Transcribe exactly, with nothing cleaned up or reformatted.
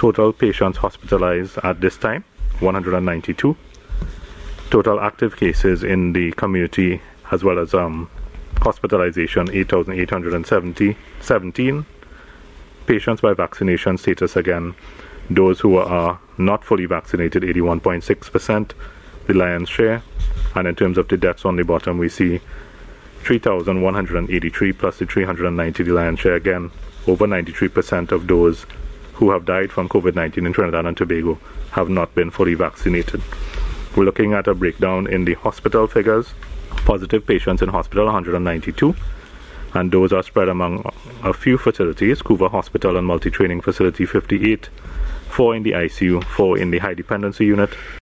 Total patients hospitalized at this time, one hundred ninety-two. Total active cases in the community as well as um, hospitalization, eight thousand eight hundred seventeen. Patients by vaccination status again, those who are not fully vaccinated, eighty-one point six percent, the lion's share. And in terms of the deaths on the bottom, we see three thousand one hundred eighty-three plus the three hundred ninety, the lion's share again. Over ninety-three percent of those who have died from COVID nineteen in Trinidad and Tobago have not been fully vaccinated. We're looking at a breakdown in the hospital figures. Positive patients in hospital, one hundred ninety-two, and those are spread among a few facilities: Couva Hospital and Multi-Training Facility, fifty-eight, four in the I C U, four in the high dependency unit.